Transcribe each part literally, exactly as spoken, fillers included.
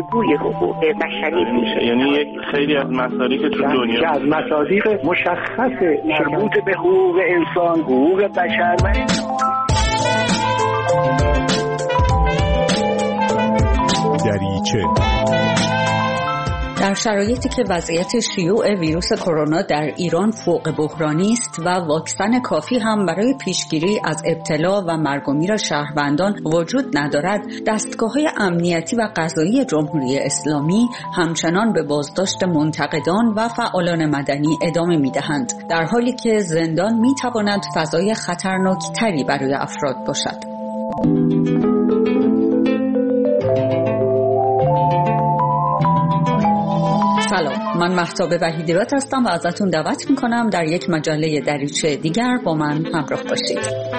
الگوی حقوق بشری میشه. یعنی یک خیلی از مسائلی که تو دنیا که از مصادیق مشخص مربوط به حقوق انسان، حقوق بشر و دریچه. در شرایطی که وضعیت شیوع ویروس کرونا در ایران فوق بحرانی است و واکسن کافی هم برای پیشگیری از ابتلا و مرگ و میر شهروندان وجود ندارد، دستگاه‌های امنیتی و قضایی جمهوری اسلامی همچنان به بازداشت منتقدان و فعالان مدنی ادامه می‌دهند، در حالی که زندان می‌تواند فضای خطرناک‌تری برای افراد باشد. سلام، من مهتاب وحیدی‌راد هستم و ازتون دعوت میکنم در یک مجله دریچه دیگر با من همراه باشید.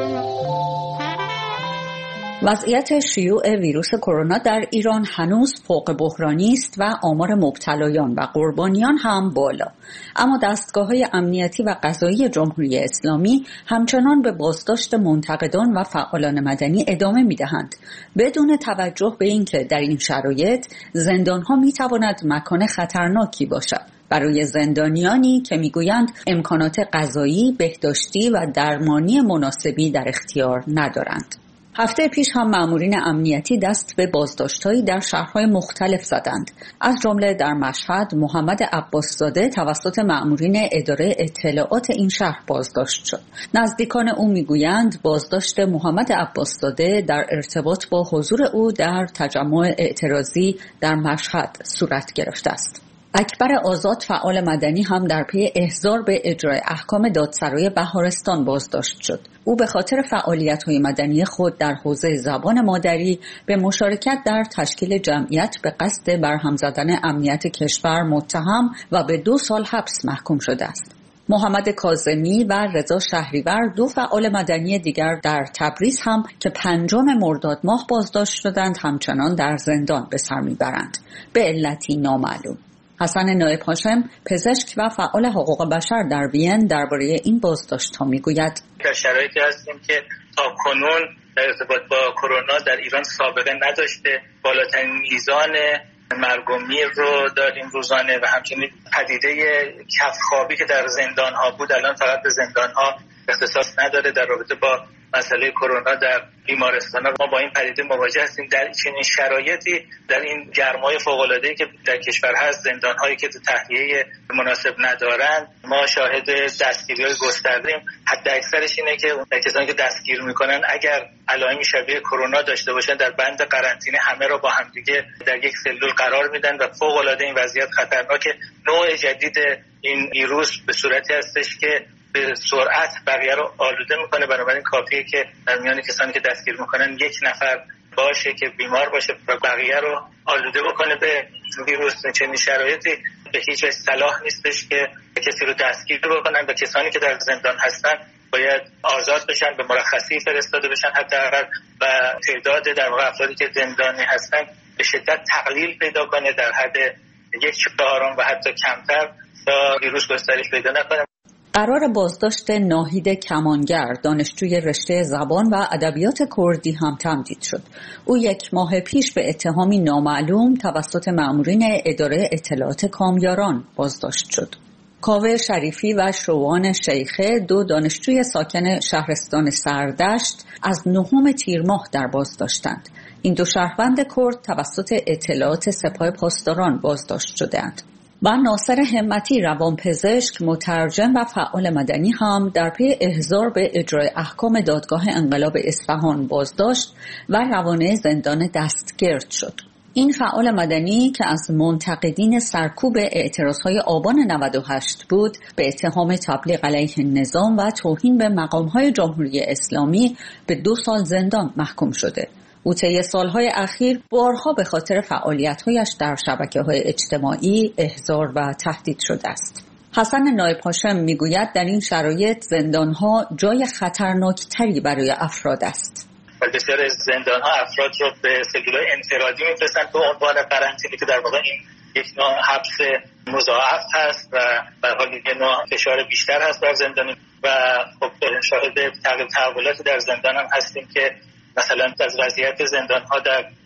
وضعیت شیوع ویروس کرونا در ایران هنوز فوق بحرانی است و آمار مبتلایان و قربانیان هم بالا. اما دستگاه‌های امنیتی و قضایی جمهوری اسلامی همچنان به بازداشت منتقدان و فعالان مدنی ادامه می‌دهند، بدون توجه به اینکه در این شرایط زندان‌ها می‌تواند مکان خطرناکی باشد برای زندانیانی که می‌گویند امکانات غذایی، بهداشتی و درمانی مناسبی در اختیار ندارند. هفته پیش هم مامورین امنیتی دست به بازداشت‌هایی در شهرهای مختلف زدند. از جمله در مشهد محمد عباس‌زاده توسط مامورین اداره اطلاعات این شهر بازداشت شد. نزدیکان او میگویند بازداشت محمد عباس‌زاده در ارتباط با حضور او در تجمع اعتراضی در مشهد صورت گرفته است. اکبر آزاد فعال مدنی هم در پی احضار به اجرای احکام دادسرای بهارستان بازداشت شد. او به خاطر فعالیت‌های مدنی خود در حوزه زبان مادری به مشارکت در تشکیل جمعیت به قصد برهم زدن امنیت کشور متهم و به دو سال حبس محکوم شده است. محمد کاظمی و رضا شهریور دو فعال مدنی دیگر در تبریز هم که پنجم مرداد ماه بازداشت شدند همچنان در زندان به سر میبرند به علتی نامعلوم. حسن نایب هاشم پزشک و فعال حقوق بشر در وین درباره این بازداشت‌ها میگوید: در شرایطی هستیم که تا کنون در ارتباط با کرونا در ایران سابقه نداشته، بالاترین میزان مرگ و میر رو داریم روزانه و همچنین پدیده کف‌خوابی که در زندان‌ها بود الان فقط به زندان‌ها اختصاص نداره. در رابطه با مسئله کرونا در بیمارستان‌ها ما با این پدیده مواجه هستیم. در چنین شرایطی در این گرمای فوق‌العاده‌ای که در کشور هست، زندان‌هایی که تهیه مناسب ندارند، ما شاهد دستگیری‌های گسترده‌ایم. حد اکثرش اینه که کسانی که دستگیر می‌کنن اگر علائمی شبیه کرونا داشته باشن در بند قرنطینه همه را با همدیگه در یک سلول قرار میدن و فوق‌العاده این وضعیت خطرناکه. نوع جدید این ویروس به صورتی هستش که به سرعت بقیه رو آلوده میکنه، بنابراین کافیه که در میان کسانی که دستگیر میکنن یک نفر باشه که بیمار باشه و بقیه رو آلوده بکنه به ویروس. چنین شرایطی به هیچ وجه صلاح نیستش که کسی رو دستگیر بکنن و کسانی که در زندان هستن باید آزاد بشن، به مرخصی فرستاده بشن حداقل و تعداد در واقع افرادی که زندانی هستن به شدت تقلیل پیدا کنه در حد یک چهارم و حتی کمتر تا ویروس گسترش پیدا نکنه. قرار بازداشت ناهید کمانگر دانشجوی رشته زبان و ادبیات کردی هم تمدید شد. او یک ماه پیش به اتهامی نامعلوم توسط مامورین اداره اطلاعات کامیاران بازداشت شد. کاوه شریفی و شوان شیخه دو دانشجوی ساکن شهرستان سردشت از نهم تیر ماه در بازداشتند. این دو شهروند کرد توسط اطلاعات سپاه پاسداران بازداشت شده‌اند. و ناصر همتی روانپزشک، مترجم و فعال مدنی هم در پی احضار به اجرای احکام دادگاه انقلاب اصفهان بازداشت و روانه زندان دستگرد شد. این فعال مدنی که از منتقدین سرکوب اعتراضهای آبان نود و هشت بود، به اتهام تبلیغ علیه نظام و توهین به مقامهای جمهوری اسلامی به دو سال زندان محکوم شده. او طی سالهای اخیر بارها به خاطر فعالیت‌هایش در شبکه‌های اجتماعی احضار و تهدید شده است. حسن نایب هاشم میگوید در این شرایط زندان‌ها جای خطرناکتری برای افراد است. بسیار از زندان‌ها افراد رو به سلول‌های انفرادی می‌فرستند به عنوان قرنطینه که در واقع این یک نوع حبس مضاعف هست و به حال یک نوع فشار بیشتر هست بر زندانی و خب شاهد تغییر تحولاتی در زندان هم هستیم که مثلا از وضعیت زندان‌ها در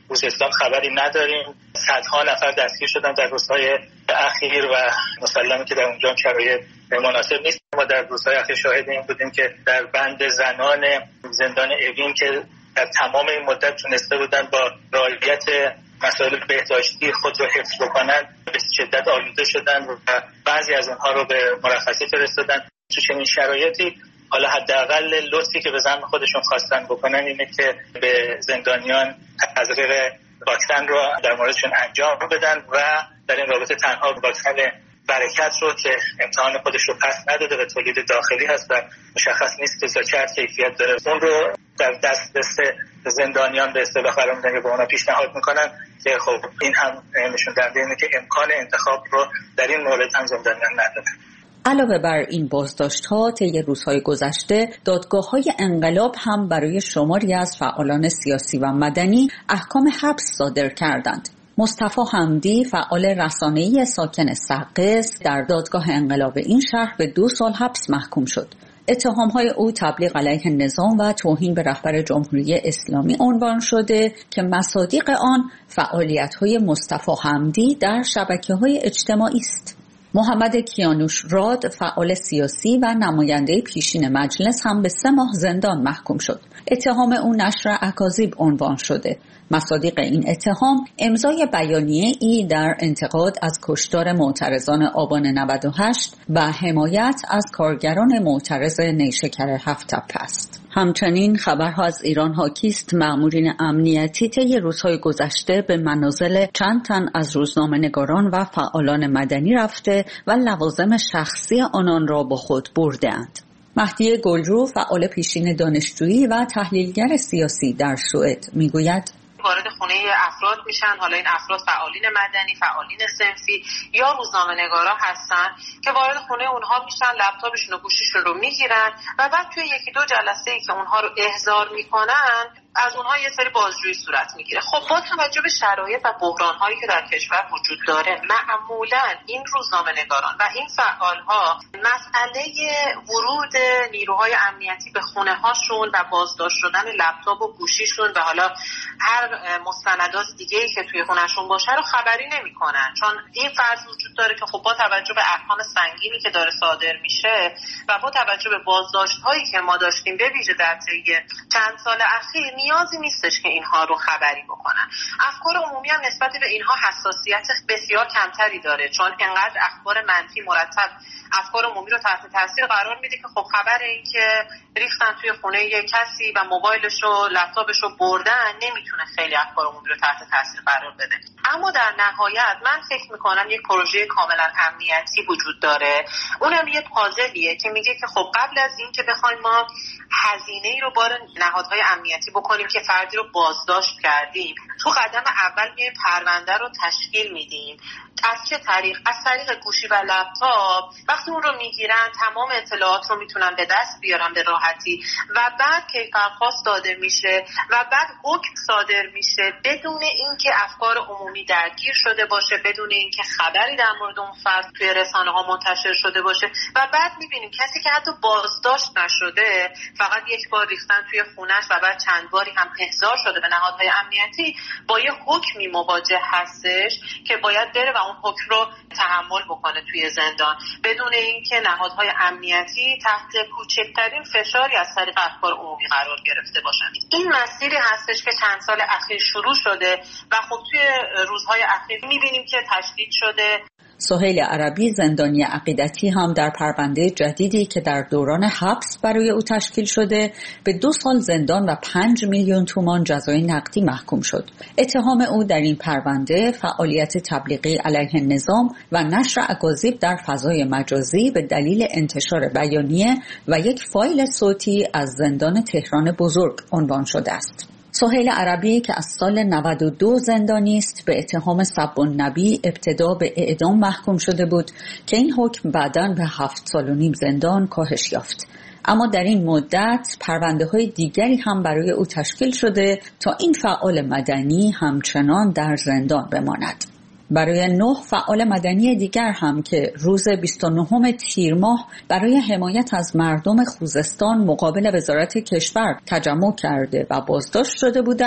خوزستان خبری نداریم. صدها نفر دستگیر شدن در روزهای اخیر و مسلمه که در اونجا شرایط مناسب نیست. ما در روزهای اخیر شاهد این بودیم که در بند زنان زندان اوین که در تمام این مدت تونسته بودن با رعایت مسائل بهداشتی خود رو حفظ بکنن به شدت آلوده شدن و بعضی از اونها رو به مرخصی فرستادن. تو چنین شرایطی حالا حداقل لطفی که به زعم خودشون خواستن بکنن اینه که به زندانیان تزریق واکسن رو در موردشون انجام بدن و در این رابطه تنها واکسن برکت رو که امتحان خودش رو پس نداده و تولید داخلی هست و مشخص نیست که چه کیفیت داره، اون رو در دسترس زندانیان به اصطلاح قرار میدن که به اونا پیشنهاد میکنن که خب این هم نشون دهنده اینه که امکان انتخاب رو در این مورد هم زندانیان ندارن. علاوه بر این بازداشت‌ها طی روزهای گذشته دادگاه‌های انقلاب هم برای شماری از فعالان سیاسی و مدنی احکام حبس صادر کردند. مصطفی حمدی فعال رسانه‌ای ساکن سقز در دادگاه انقلاب این شهر به دو سال حبس محکوم شد. اتهام‌های او تبلیغ علیه نظام و توهین به رهبر جمهوری اسلامی عنوان شده که مصادیق آن فعالیت‌های مصطفی حمدی در شبکه‌های اجتماعی است. محمد کیانوش راد فعال سیاسی و نماینده پیشین مجلس هم به سه ماه زندان محکوم شد. اتهام او نشر اکاذیب عنوان شده. مصادیق این اتهام امضای بیانیه ای در انتقاد از کشتار معترضان آبان نود و هشت و حمایت از کارگران معترض نیشکر هفت تپه است. همچنین خبرها از ایران حاکی است مأمورین امنیتی طی روزهای گذشته به منازل چند تن از روزنامه‌نگاران و فعالان مدنی رفته و لوازم شخصی آنان را با خود برده‌اند. مهدی گلرو فعال پیشین دانشجویی و تحلیلگر سیاسی در سوئد میگوید وارد خونه افراد میشن، حالا این افراد فعالین مدنی، فعالین صنفی یا روزنامه‌نگارا هستن که وارد خونه اونها میشن، لپتاپشون و گوشیشون رو میگیرن و بعد توی یکی دو جلسه ای که اونها رو احضار میکنن از اونها یه سری بازجویی صورت میگیره. خب با توجه به شرایط و بحران‌هایی که در کشور وجود داره، معمولاً این روزنامه‌نگاران و این فعال‌ها مسئله ورود نیروهای امنیتی به خونه‌هاشون و بازداشت شدن لپتاپ و گوشیشون و حالا هر مستندات دیگه‌ای که توی خونه‌شون باشه رو خبری نمی‌کنن، چون این فرض وجود داره که خب با توجه به احکام سنگینی که داره صادر میشه و با توجه به بازداشت‌هایی که ما داشتیم به ویژه در طی چند سال اخیر نیازی نیستش که اینها رو خبری بکنن. افکار عمومی هم نسبت به اینها حساسیت بسیار کمتری داره، چون انقدر اخبار منفی مرتب افکار عمومی رو تحت تاثیر قرار میده که خب خبر این که ریختن توی خونه یک کسی و موبایلش و لپتاپش رو بردن نمیتونه خیلی افکار عمومی رو تحت تاثیر قرار بده. اما در نهایت من فکر میکنم یک پروژه کاملا امنیتی وجود داره. اونم یه پازلیه که میگه که خب قبل از این که بخوایم ما هزینه ای رو بار نهادهای امنیتی بکنیم که فردی رو بازداشت کردیم، تو قدم اول میایم پرونده رو تشکیل میدیم. از چه طریق؟ از طریق گوشی و لپتاپ. وقتی اون رو میگیرن تمام اطلاعات رو میتونن به دست بیارن به راحتی و بعد کیفرخواست داده میشه و بعد حکم صادر میشه بدون اینکه افکار عمومی درگیر شده باشه، بدون اینکه خبری در مورد اون فرد توی رسانه ها منتشر شده باشه و بعد میبینیم کسی که حتی بازداشت نشده فقط یک بار ریختن توی خونش و بعد چند باری هم احضار شده به نهادهای امنیتی با یه حکمی مواجه هستش که باید بره و اون حکم رو تحمل بکنه توی زندان بدون اینکه نهادهای امنیتی تحت کوچکترین فشاری از طریق افکار عمومی قرار گرفته باشن. این مسیری هستش که چند سال اخیر شروع شده و خب توی روزهای اخیر میبینیم که تشدید شده. سهیل عربی زندانی عقیدتی هم در پرونده جدیدی که در دوران حبس برای او تشکیل شده به دو سال زندان و پنج میلیون تومان جزای نقدی محکوم شد. اتهام او در این پرونده فعالیت تبلیغی علیه نظام و نشر اکاذیب در فضای مجازی به دلیل انتشار بیانیه و یک فایل صوتی از زندان تهران بزرگ عنوان شده است. سهیل عربی که از سال نود و دو زندانی است به اتهام سب النبی ابتدا به اعدام محکوم شده بود که این حکم بعداً به هفت سال و نیم زندان کاهش یافت. اما در این مدت پرونده‌های دیگری هم برای او تشکیل شده تا این فعال مدنی همچنان در زندان بماند. برای نه فعال مدنی دیگر هم که روز بیست و نهم تیر ماه برای حمایت از مردم خوزستان مقابل وزارت کشور تجمع کرده و بازداشت شده بودند،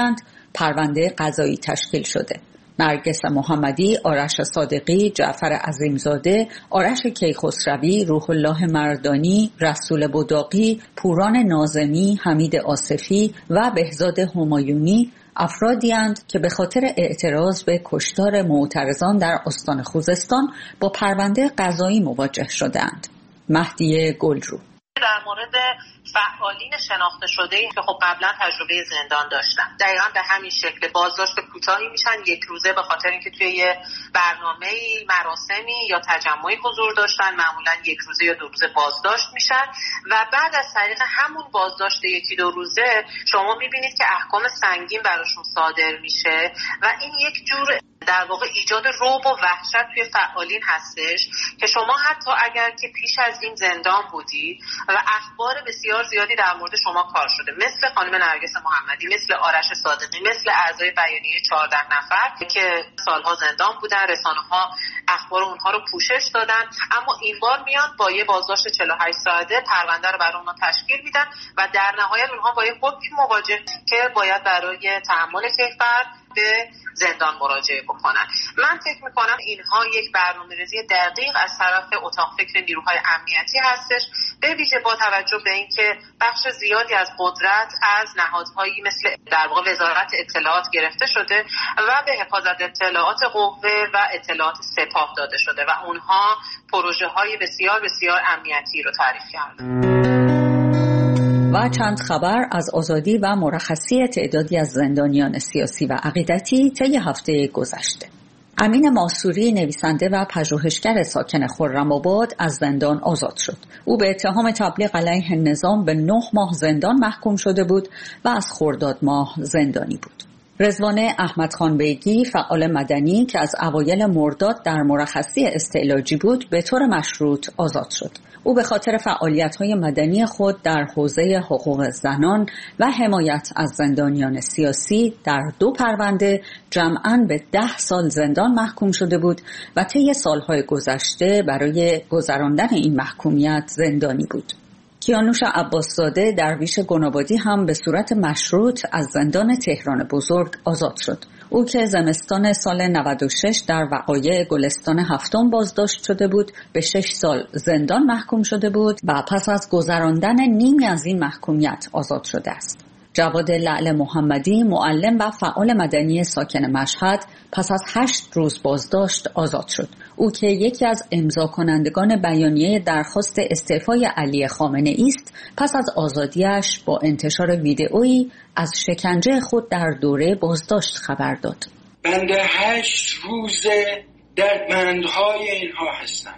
پرونده قضایی تشکیل شده. نرگس محمدی، آرش صادقی، جعفر عظیمزاده، آرش کیخسروی، روح الله مردانی، رسول بداقی، پوران ناظمی، حمید آصفی و بهزاد همایونی افرادی اند که به خاطر اعتراض به کشتار معترضان در استان خوزستان با پرونده قضایی مواجه شدند. مهدی گلرو در مورد فعالین شناخته شده که خب قبلا تجربه زندان داشتن، دقیقا به همین شکل بازداشت کوتاهی میشن، یک روزه، به خاطر اینکه توی یه برنامه‌ای، مراسمی یا تجمعی حضور داشتن، معمولا یک روزه یا دو روزه بازداشت میشن و بعد از طریق همون بازداشت یکی دو روزه شما میبینید که احکام سنگین براشون صادر میشه و این یک جور در واقع ایجاد رعب و وحشت توی فعالین هستش که شما حتی اگر که پیش از این زندان بودید و اخبار بسیار زیادی در مورد شما کار شده، مثل خانم نرگس محمدی، مثل آرش صادقی، مثل اعضای بیانیه چهارده نفر که سالها زندان بودن، رسانه‌ها اخبار اونها رو پوشش دادن، اما این بار میان با یه بازداشت چهل و هشت ساعته پرونده رو برای اونها تشکیل میدن و در نهایت اونها با یه حکم مواجه که باید برای تحمل کیفر به زندان مراجعه بکنن. من فکر میکنم اینها یک برنامه‌ریزی دقیق از طرف اتاق فکر نیروهای امنیتی هستش، به ویژه با توجه به اینکه بخش زیادی از قدرت از نهادهایی مثل در واقع وزارت اطلاعات گرفته شده و به حفاظت اطلاعات قوه و اطلاعات سپاه داده شده و اونها پروژه‌های بسیار بسیار امنیتی رو تعریف کردن. و چند خبر از آزادی و مرخصی تعدادی از زندانیان سیاسی و عقیدتی طی هفته گذشته. امین ماسوری، نویسنده و پژوهشگر ساکن خرم‌آباد، از زندان آزاد شد. او به اتهام تبلیغ علیه نظام به نه ماه زندان محکوم شده بود و از خرداد ماه زندانی بود. رضوانه احمدخان بیگی، فعال مدنی که از اوایل مرداد در مرخصی استعلاجی بود، به طور مشروط آزاد شد. او به خاطر فعالیت‌های مدنی خود در حوزه حقوق زنان و حمایت از زندانیان سیاسی در دو پرونده جمعاً به ده سال زندان محکوم شده بود و طی سالهای گذشته برای گذراندن این محکومیت زندانی بود. کیانوش عباسزاده، درویش گنابادی، هم به صورت مشروط از زندان تهران بزرگ آزاد شد. او که زمستان سال نود و شش در وقایع گلستان هفتم بازداشت شده بود، به شش سال زندان محکوم شده بود و پس از گذراندن نیمی از این محکومیت آزاد شده است. جواد لعل محمدی، معلم و فعال مدنی ساکن مشهد، پس از هشت روز بازداشت آزاد شد. او که یکی از امضا کنندگان بیانیه درخواست استعفای علی خامنه ای است، پس از آزادیش با انتشار ویدئویی از شکنجه خود در دوره بازداشت خبر داد. بنده هشت روزه در بندهای اینها هستم.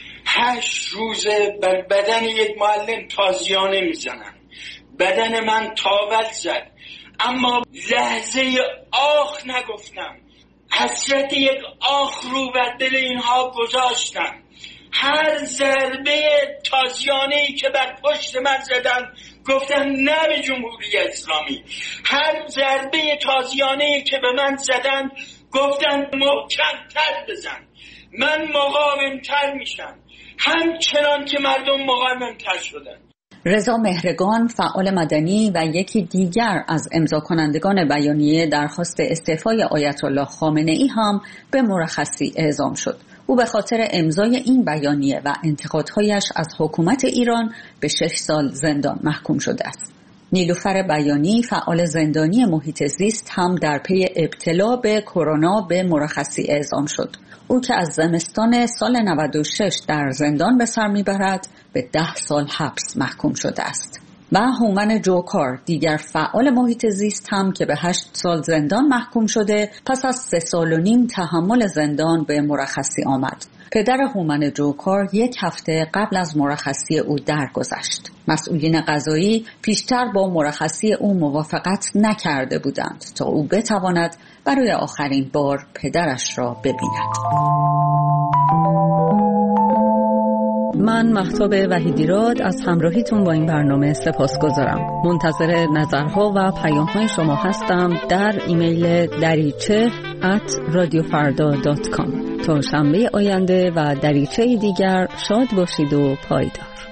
هشت روزه بر بدن یک معلم تازیانه میزنن. بدن من تاول زد، اما لحظه آخ نگفتم. حسرت یک آخ رو بر دل اینها گذاشتم. هر ضربه تازیانه‌ای که بر پشت من زدن گفتم نه به جمهوری اسلامی. هر ضربه تازیانه‌ای که به من زدن گفتم محکم‌تر بزن، من مقاوم‌تر میشم، همچنان که مردم مقاوم‌تر شدن. رضا مهرگان، فعال مدنی و یکی دیگر از امضا کنندگان بیانیه درخواست استعفای آیت الله خامنه ای، هم به مرخصی اعزام شد. او به خاطر امضای این بیانیه و انتقادهایش از حکومت ایران به شش سال زندان محکوم شده است. نیلوفر بیانی، فعال زندانی محیط زیست، هم در پی ابتلا به کرونا به مرخصی اعزام شد. او که از زمستان سال نود و شش در زندان به سر میبرد، به ده سال حبس محکوم شده است. و هومن جوکار، دیگر فعال محیط زیست، هم که به هشت سال زندان محکوم شده، پس از سه سال و نیم تحمل زندان به مرخصی آمد. پدر هومن جوکار یک هفته قبل از مرخصی او درگذشت. مسئولین قضایی پیشتر با مرخصی او موافقت نکرده بودند تا او بتواند برای آخرین بار پدرش را ببیند. من مهتاب وحیدیراد از همراهیتون با این برنامه سپاسگزارم. منتظر نظرها و پیام‌های شما هستم در ایمیل دریچه ات رادیو فردا دات کام. تا شنبه آینده و دریچه دیگر شاد باشید و پایدار.